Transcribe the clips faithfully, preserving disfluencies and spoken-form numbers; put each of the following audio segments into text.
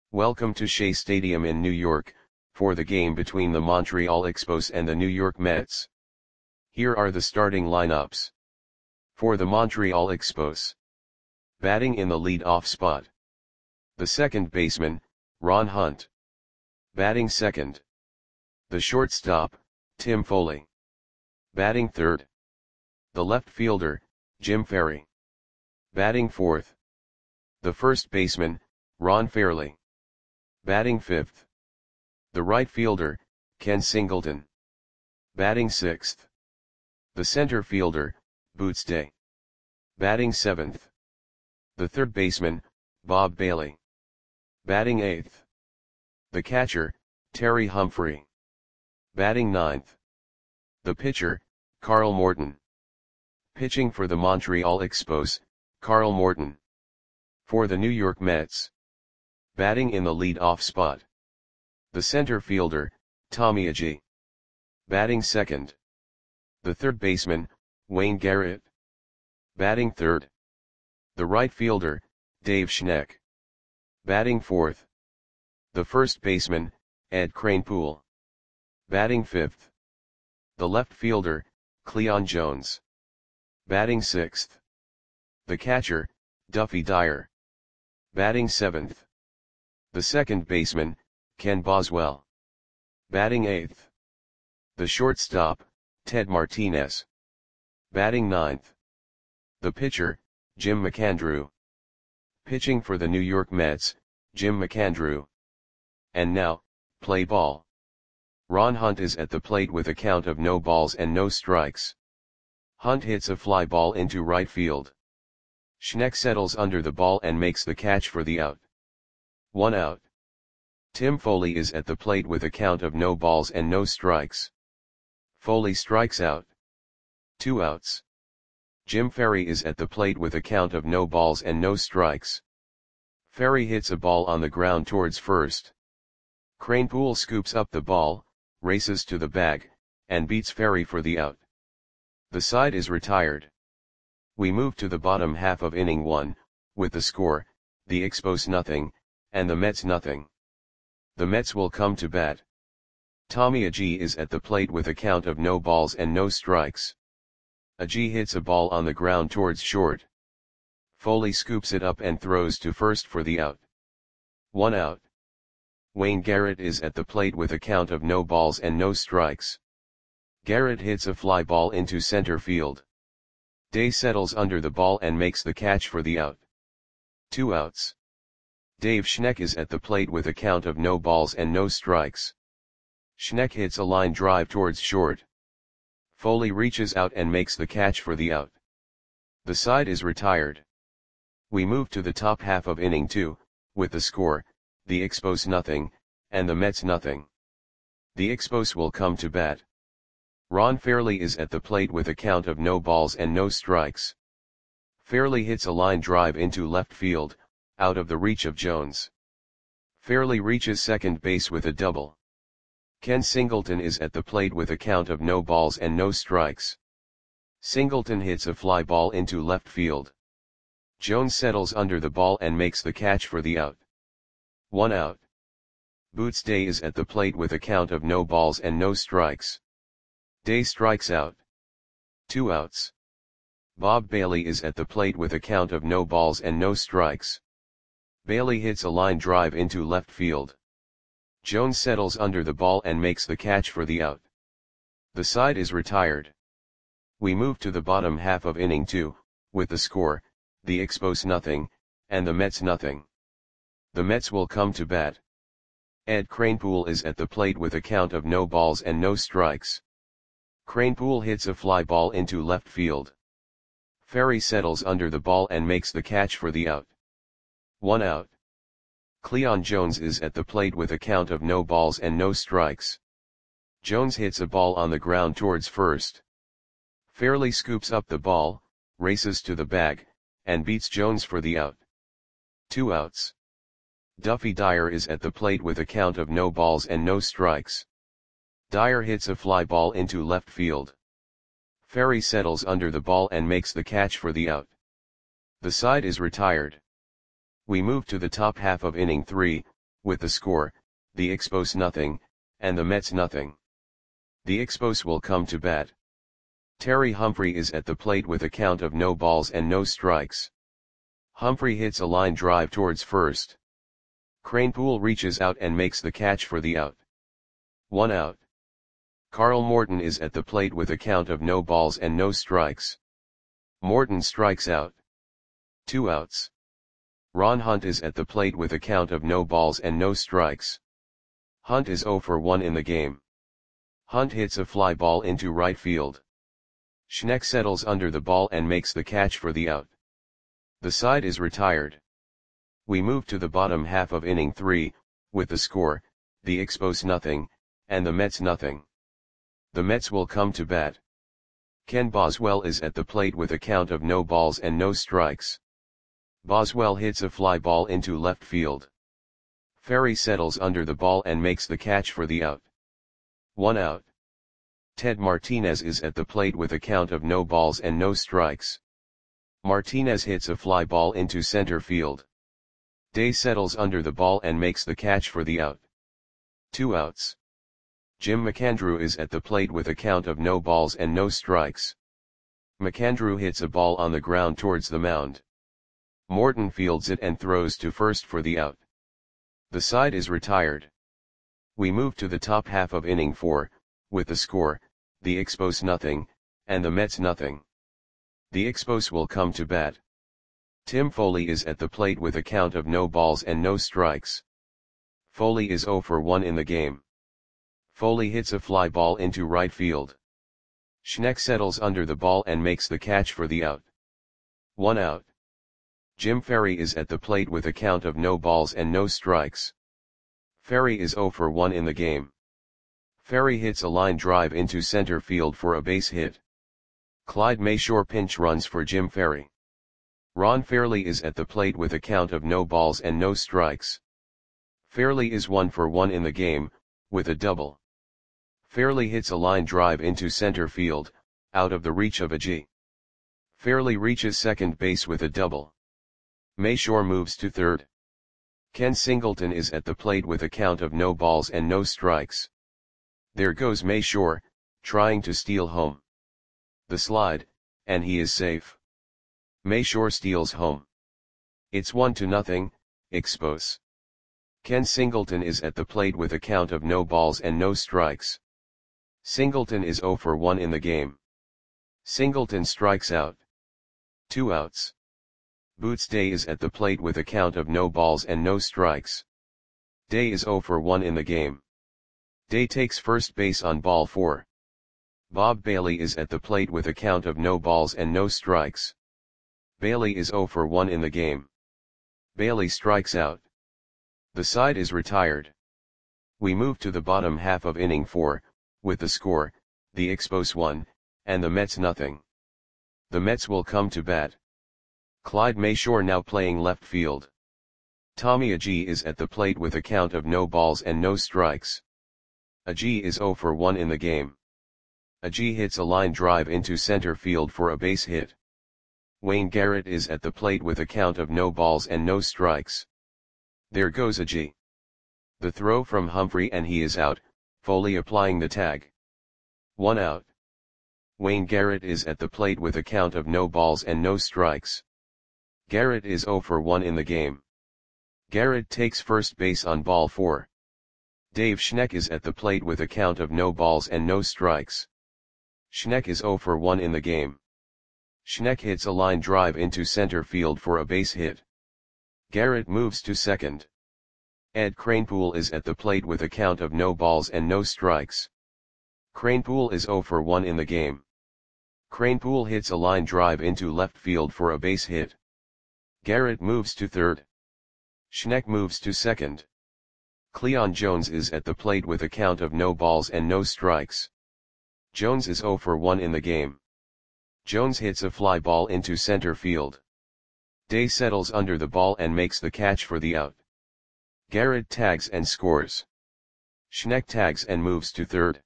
Welcome to Shea Stadium in New York, for the game between the Montreal Expos and the New York Mets. Here are the starting lineups. For the Montreal Expos. Batting in the lead-off spot. The second baseman, Ron Hunt. Batting second. The shortstop, Tim Foley. Batting third. The left fielder, Jim Ferry. Batting fourth. The first baseman, Ron Fairly. Batting fifth. The right fielder, Ken Singleton. Batting sixth. The center fielder, Boots Day. Batting seventh. The third baseman, Bob Bailey. Batting eighth. The catcher, Terry Humphrey. Batting ninth. The pitcher, Carl Morton. Pitching for the Montreal Expos, Carl Morton. For the New York Mets. Batting in the lead-off spot. The center fielder, Tommy Agee. Batting second. The third baseman, Wayne Garrett. Batting third. The right fielder, Dave Schneck. Batting fourth. The first baseman, Ed Kranepool. Batting fifth. The left fielder, Cleon Jones. Batting sixth. The catcher, Duffy Dyer. Batting seventh. The second baseman, Ken Boswell. Batting eighth. The shortstop, Ted Martinez. Batting ninth. The pitcher, Jim McAndrew. Pitching for the New York Mets, Jim McAndrew. And now, play ball. Ron Hunt is at the plate with a count of no balls and no strikes. Hunt hits a fly ball into right field. Schneck settles under the ball and makes the catch for the out. One out. Tim Foley is at the plate with a count of no balls and no strikes. Foley strikes out. Two outs. Jim Ferry is at the plate with a count of no balls and no strikes. Ferry hits a ball on the ground towards first. Kranepool scoops up the ball, races to the bag, and beats Ferry for the out. The side is retired. We move to the bottom half of inning one, with the score, the Expos nothing, and the Mets nothing. The Mets will come to bat. Tommy Agee is at the plate with a count of no balls and no strikes. Agee hits a ball on the ground towards short. Foley scoops it up and throws to first for the out. One out. Wayne Garrett is at the plate with a count of no balls and no strikes. Garrett hits a fly ball into center field. Day settles under the ball and makes the catch for the out. Two outs. Dave Schneck is at the plate with a count of no balls and no strikes. Schneck hits a line drive towards short. Foley reaches out and makes the catch for the out. The side is retired. We move to the top half of inning two, with the score, the Expos nothing, and the Mets nothing. The Expos will come to bat. Ron Fairly is at the plate with a count of no balls and no strikes. Fairly hits a line drive into left field, out of the reach of Jones. Fairly reaches second base with a double. Ken Singleton is at the plate with a count of no balls and no strikes. Singleton hits a fly ball into left field. Jones settles under the ball and makes the catch for the out. One out. Boots Day is at the plate with a count of no balls and no strikes. Day strikes out. Two outs. Bob Bailey is at the plate with a count of no balls and no strikes. Bailey hits a line drive into left field. Jones settles under the ball and makes the catch for the out. The side is retired. We move to the bottom half of inning two, with the score, the Expos nothing, and the Mets nothing. The Mets will come to bat. Ed Kranepool is at the plate with a count of no balls and no strikes. Kranepool hits a fly ball into left field. Ferry settles under the ball and makes the catch for the out. One out. Cleon Jones is at the plate with a count of no balls and no strikes. Jones hits a ball on the ground towards first. Fairly scoops up the ball, races to the bag, and beats Jones for the out. Two outs. Duffy Dyer is at the plate with a count of no balls and no strikes. Dyer hits a fly ball into left field. Ferry settles under the ball and makes the catch for the out. The side is retired. We move to the top half of inning three, with the score, the Expos nothing, and the Mets nothing. The Expos will come to bat. Terry Humphrey is at the plate with a count of no balls and no strikes. Humphrey hits a line drive towards first. Kranepool reaches out and makes the catch for the out. One out. Carl Morton is at the plate with a count of no balls and no strikes. Morton strikes out. Two outs. Ron Hunt is at the plate with a count of no balls and no strikes. Hunt is oh for one in the game. Hunt hits a fly ball into right field. Schneck settles under the ball and makes the catch for the out. The side is retired. We move to the bottom half of inning three, with the score, the Expos nothing, and the Mets nothing. The Mets will come to bat. Ken Boswell is at the plate with a count of no balls and no strikes. Boswell hits a fly ball into left field. Ferry settles under the ball and makes the catch for the out. One out. Ted Martinez is at the plate with a count of no balls and no strikes. Martinez hits a fly ball into center field. Day settles under the ball and makes the catch for the out. Two outs. Jim McAndrew is at the plate with a count of no balls and no strikes. McAndrew hits a ball on the ground towards the mound. Morton fields it and throws to first for the out. The side is retired. We move to the top half of inning four, with the score, the Expos nothing, and the Mets nothing. The Expos will come to bat. Tim Foley is at the plate with a count of no balls and no strikes. Foley is oh for one in the game. Foley hits a fly ball into right field. Schneck settles under the ball and makes the catch for the out. One out. Jim Ferry is at the plate with a count of no balls and no strikes. Ferry is oh for one in the game. Ferry hits a line drive into center field for a base hit. Clyde Mayshore pinch runs for Jim Ferry. Ron Fairley is at the plate with a count of no balls and no strikes. Fairley is one for one in the game, with a double. Fairley hits a line drive into center field, out of the reach of a G. Fairley reaches second base with a double. Mayshore moves to third. Ken Singleton is at the plate with a count of no balls and no strikes. There goes Mayshore, trying to steal home. The slide, and he is safe. Mayshore steals home. It's one to nothing, Expos. Ken Singleton is at the plate with a count of no balls and no strikes. Singleton is oh for one in the game. Singleton strikes out. Two outs. Boots Day is at the plate with a count of no balls and no strikes. Day is oh for one in the game. Day takes first base on ball four. Bob Bailey is at the plate with a count of no balls and no strikes. Bailey is oh for one in the game. Bailey strikes out. The side is retired. We move to the bottom half of inning four, with the score, the Expos one, and the Mets nothing. The Mets will come to bat. Clyde Mayshore now playing left field. Tommy Agee is at the plate with a count of no balls and no strikes. Agee is oh for one in the game. Agee hits a line drive into center field for a base hit. Wayne Garrett is at the plate with a count of no balls and no strikes. There goes Agee. The throw from Humphrey and he is out, Foley applying the tag. One out. Wayne Garrett is at the plate with a count of no balls and no strikes. Garrett is oh for one in the game. Garrett takes first base on ball four. Dave Schneck is at the plate with a count of no balls and no strikes. Schneck is oh for one in the game. Schneck hits a line drive into center field for a base hit. Garrett moves to second. Ed Kranepool is at the plate with a count of no balls and no strikes. Kranepool is oh for one in the game. Kranepool hits a line drive into left field for a base hit. Garrett moves to third. Schneck moves to second. Cleon Jones is at the plate with a count of no balls and no strikes. Jones is oh for one in the game. Jones hits a fly ball into center field. Day settles under the ball and makes the catch for the out. Garrett tags and scores. Schneck tags and moves to third.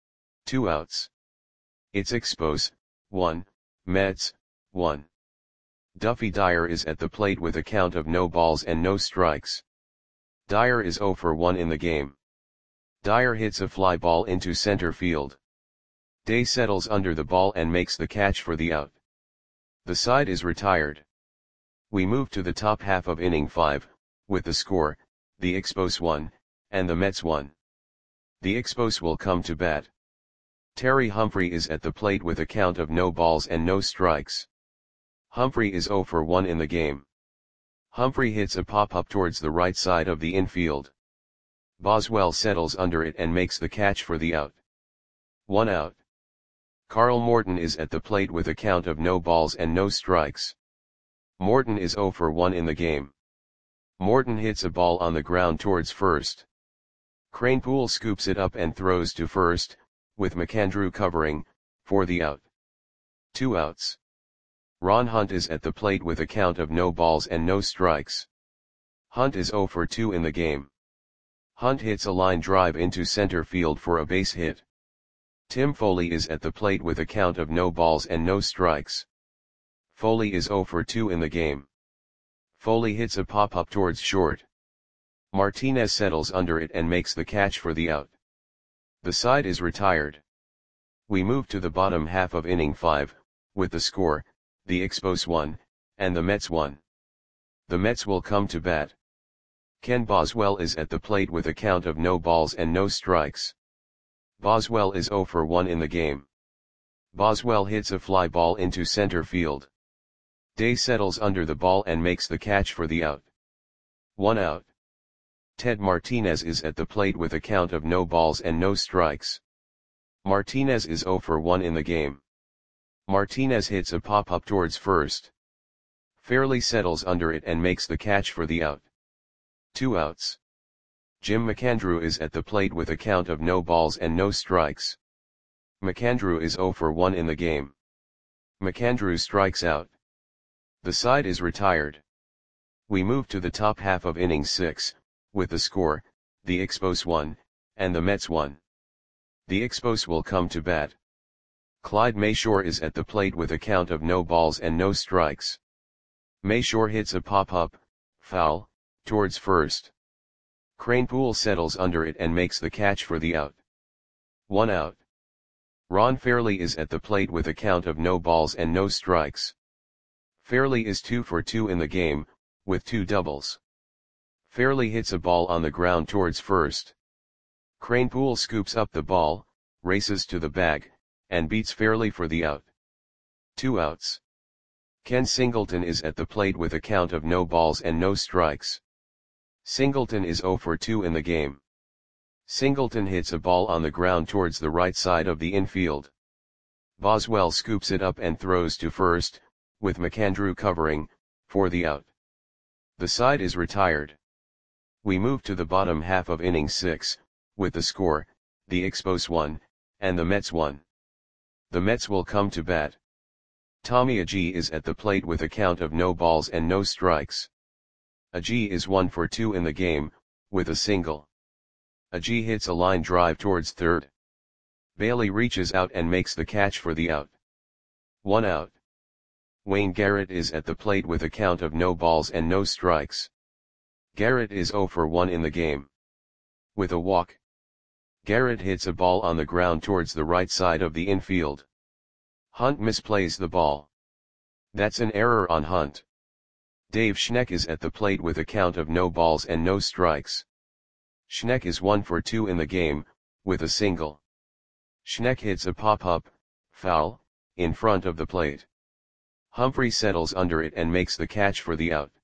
Two outs. It's Expos, one, Mets, one. Duffy Dyer is at the plate with a count of no balls and no strikes. Dyer is zero for one in the game. Dyer hits a fly ball into center field. Day settles under the ball and makes the catch for the out. The side is retired. We move to the top half of inning five, with the score, the Expos one, and the Mets one. The Expos will come to bat. Terry Humphrey is at the plate with a count of no balls and no strikes. Humphrey is zero for one in the game. Humphrey hits a pop-up towards the right side of the infield. Boswell settles under it and makes the catch for the out. One out. Carl Morton is at the plate with a count of no balls and no strikes. Morton is zero for one in the game. Morton hits a ball on the ground towards first. Kranepool scoops it up and throws to first, with McAndrew covering, for the out. Two outs. Ron Hunt is at the plate with a count of no balls and no strikes. Hunt is zero for two in the game. Hunt hits a line drive into center field for a base hit. Tim Foley is at the plate with a count of no balls and no strikes. Foley is zero for two in the game. Foley hits a pop-up towards short. Martinez settles under it and makes the catch for the out. The side is retired. We move to the bottom half of inning five, with the score, the Expos one, and the Mets one. The Mets will come to bat. Ken Boswell is at the plate with a count of no balls and no strikes. Boswell is zero for one in the game. Boswell hits a fly ball into center field. Day settles under the ball and makes the catch for the out. One out. Ted Martinez is at the plate with a count of no balls and no strikes. Martinez is zero for one in the game. Martinez hits a pop-up towards first. Fairley settles under it and makes the catch for the out. Two outs. Jim McAndrew is at the plate with a count of no balls and no strikes. McAndrew is zero for one in the game. McAndrew strikes out. The side is retired. We move to the top half of inning six, with the score, the Expos one, and the Mets one. The Expos will come to bat. Clyde Mayshore is at the plate with a count of no balls and no strikes. Mayshore hits a pop-up, foul, towards first. Kranepool settles under it and makes the catch for the out. One out. Ron Fairley is at the plate with a count of no balls and no strikes. Fairley is two for two in the game, with two doubles. Fairley hits a ball on the ground towards first. Kranepool scoops up the ball, races to the bag, and beats Fairley for the out. Two outs. Ken Singleton is at the plate with a count of no balls and no strikes. Singleton is zero for two in the game. Singleton hits a ball on the ground towards the right side of the infield. Boswell scoops it up and throws to first, with McAndrew covering, for the out. The side is retired. We move to the bottom half of inning six, with the score, the Expos one, and the Mets one. The Mets will come to bat. Tommy Agee is at the plate with a count of no balls and no strikes. Agee is one for two in the game, with a single. Agee hits a line drive towards third. Bailey reaches out and makes the catch for the out. One out. Wayne Garrett is at the plate with a count of no balls and no strikes. Garrett is zero for one in the game. With a walk. Garrett hits a ball on the ground towards the right side of the infield. Hunt misplays the ball. That's an error on Hunt. Dave Schneck is at the plate with a count of no balls and no strikes. Schneck is one for two in the game, with a single. Schneck hits a pop-up, foul, in front of the plate. Humphrey settles under it and makes the catch for the out.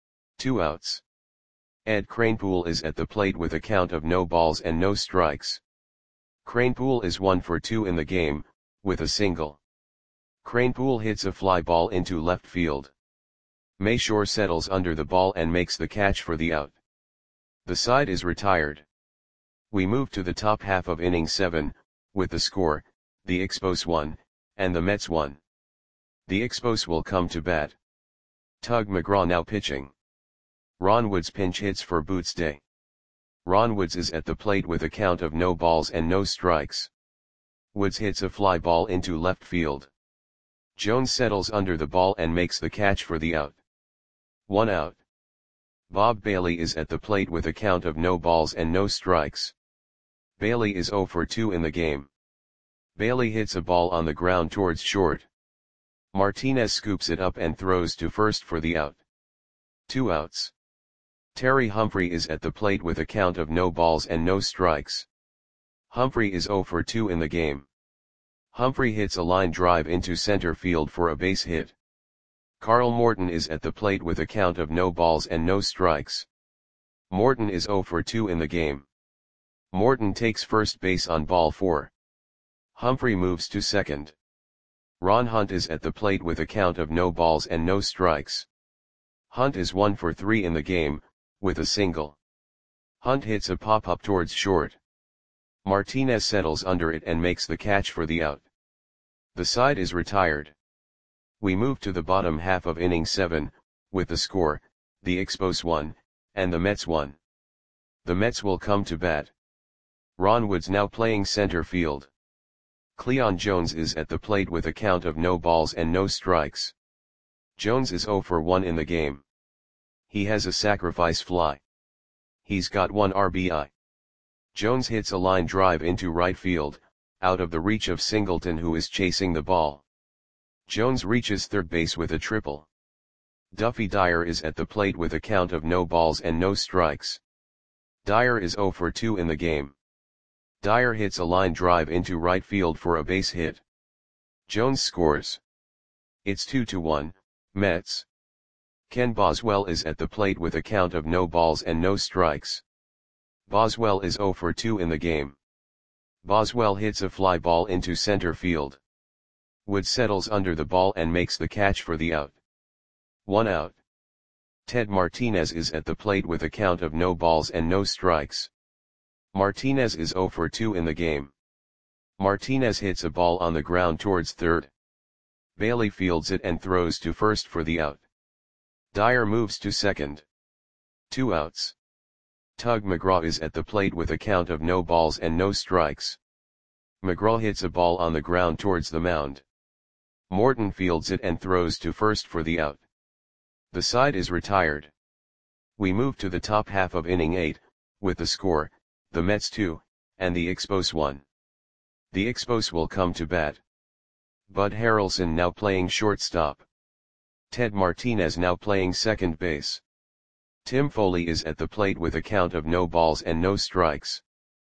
Two outs. Ed Kranepool is at the plate with a count of no balls and no strikes. Kranepool is one for two in the game, with a single. Kranepool hits a fly ball into left field. Mayshore settles under the ball and makes the catch for the out. The side is retired. We move to the top half of inning seven, with the score, the Expos one, and the Mets one. The Expos will come to bat. Tug McGraw now pitching. Ron Woods pinch hits for Boots Day. Ron Woods is at the plate with a count of no balls and no strikes. Woods hits a fly ball into left field. Jones settles under the ball and makes the catch for the out. One out. Bob Bailey is at the plate with a count of no balls and no strikes. Bailey is zero for two in the game. Bailey hits a ball on the ground towards short. Martinez scoops it up and throws to first for the out. Two outs. Terry Humphrey is at the plate with a count of no balls and no strikes. Humphrey is zero for two in the game. Humphrey hits a line drive into center field for a base hit. Carl Morton is at the plate with a count of no balls and no strikes. Morton is zero for two in the game. Morton takes first base on ball four. Humphrey moves to second. Ron Hunt is at the plate with a count of no balls and no strikes. Hunt is one for three in the game, with a single. Hunt hits a pop-up towards short. Martinez settles under it and makes the catch for the out. The side is retired. We move to the bottom half of inning seven, with the score, the Expos one, and the Mets one. The Mets will come to bat. Ron Wood's now playing center field. Cleon Jones is at the plate with a count of no balls and no strikes. Jones is zero for one in the game. He has a sacrifice fly. He's got one R B I. Jones hits a line drive into right field, out of the reach of Singleton, who is chasing the ball. Jones reaches third base with a triple. Duffy Dyer is at the plate with a count of no balls and no strikes. Dyer is zero for two in the game. Dyer hits a line drive into right field for a base hit. Jones scores. It's two to one, Mets. Ken Boswell is at the plate with a count of no balls and no strikes. Boswell is zero for two in the game. Boswell hits a fly ball into center field. Wood settles under the ball and makes the catch for the out. One out. Ted Martinez is at the plate with a count of no balls and no strikes. Martinez is zero for two in the game. Martinez hits a ball on the ground towards third. Bailey fields it and throws to first for the out. Dyer moves to second. Two outs. Tug McGraw is at the plate with a count of no balls and no strikes. McGraw hits a ball on the ground towards the mound. Morton fields it and throws to first for the out. The side is retired. We move to the top half of inning eight, with the score, the Mets two, and the Expos one. The Expos will come to bat. Bud Harrelson now playing shortstop. Ted Martinez now playing second base. Tim Foley is at the plate with a count of no balls and no strikes.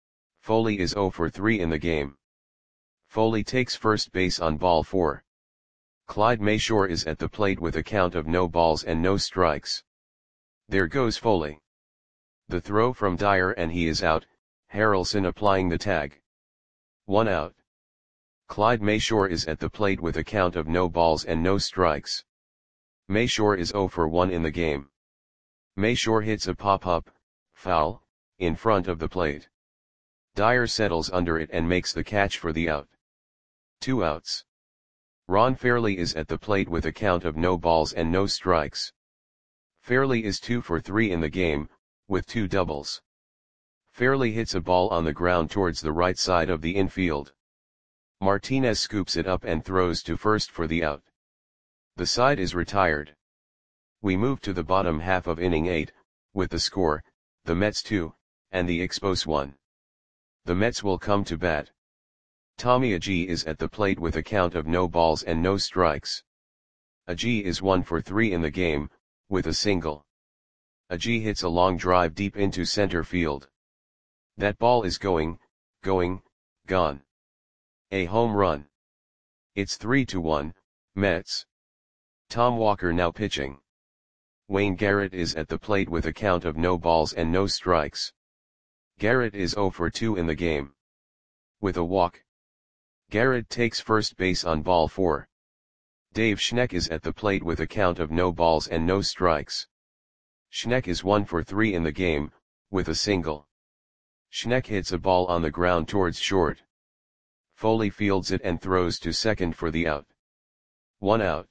Foley is zero for three in the game. Foley takes first base on ball four. Clyde Mayshore is at the plate with a count of no balls and no strikes. There goes Foley. The throw from Dyer and he is out, Harrelson applying the tag. One out. Clyde Mayshore is at the plate with a count of no balls and no strikes. Mayshore is zero for one in the game. Mayshore hits a pop-up, foul, in front of the plate. Dyer settles under it and makes the catch for the out. Two outs. Ron Fairley is at the plate with a count of no balls and no strikes. Fairley is two for three in the game, with two doubles. Fairley hits a ball on the ground towards the right side of the infield. Martinez scoops it up and throws to first for the out. The side is retired. We move to the bottom half of inning eight, with the score, the Mets two, and the Expos one. The Mets will come to bat. Tommy Agee is at the plate with a count of no balls and no strikes. Agee is one for three in the game, with a single. Agee hits a long drive deep into center field. That ball is going, going, gone. A home run. It's three to one, Mets. Tom Walker now pitching. Wayne Garrett is at the plate with a count of no balls and no strikes. Garrett is zero for two in the game. With a walk. Garrett takes first base on ball four. Dave Schneck is at the plate with a count of no balls and no strikes. Schneck is one for three in the game, with a single. Schneck hits a ball on the ground towards short. Foley fields it and throws to second for the out. One out.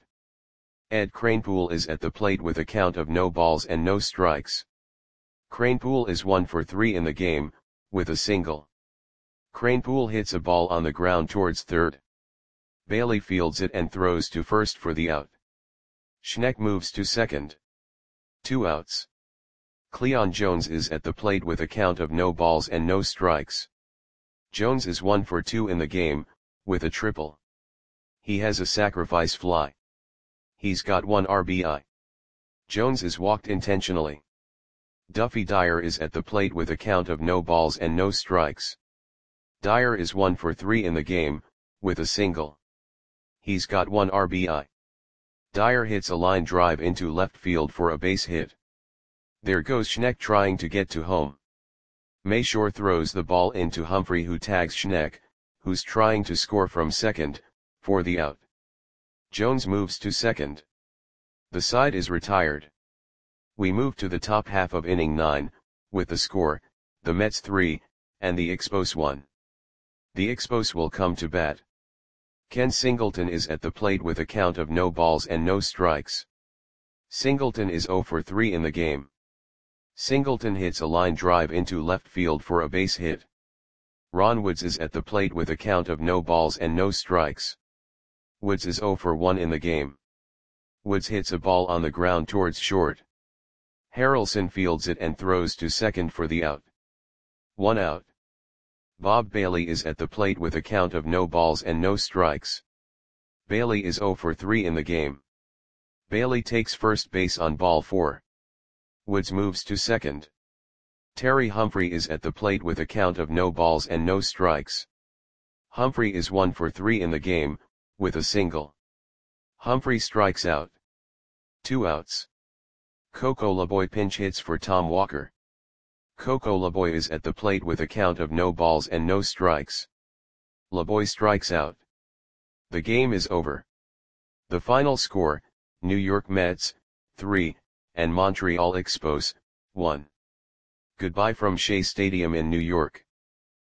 Ed Kranepool is at the plate with a count of no balls and no strikes. Kranepool is one for three in the game, with a single. Kranepool hits a ball on the ground towards third. Bailey fields it and throws to first for the out. Schneck moves to second. Two outs. Cleon Jones is at the plate with a count of no balls and no strikes. Jones is one for two in the game, with a triple. He has a sacrifice fly. He's got one R B I. Jones is walked intentionally. Duffy Dyer is at the plate with a count of no balls and no strikes. Dyer is one for three in the game, with a single. He's got one R B I. Dyer hits a line drive into left field for a base hit. There goes Schneck trying to get to home. Mayshore throws the ball into Humphrey, who tags Schneck, who's trying to score from second, for the out. Jones moves to second. The side is retired. We move to the top half of inning nine, with the score, the Mets three, and the Expos one. The Expos will come to bat. Ken Singleton is at the plate with a count of no balls and no strikes. Singleton is zero for three in the game. Singleton hits a line drive into left field for a base hit. Ron Woods is at the plate with a count of no balls and no strikes. Woods is zero for one in the game. Woods hits a ball on the ground towards short. Harrelson fields it and throws to second for the out. One out. Bob Bailey is at the plate with a count of no balls and no strikes. Bailey is zero for three in the game. Bailey takes first base on ball four. Woods moves to second. Terry Humphrey is at the plate with a count of no balls and no strikes. Humphrey is one for three in the game, with a single. Humphrey strikes out. Two outs. Coco LeBoy pinch hits for Tom Walker. Coco LeBoy is at the plate with a count of no balls and no strikes. LeBoy strikes out. The game is over. The final score, New York Mets, three, and Montreal Expos, one. Goodbye from Shea Stadium in New York.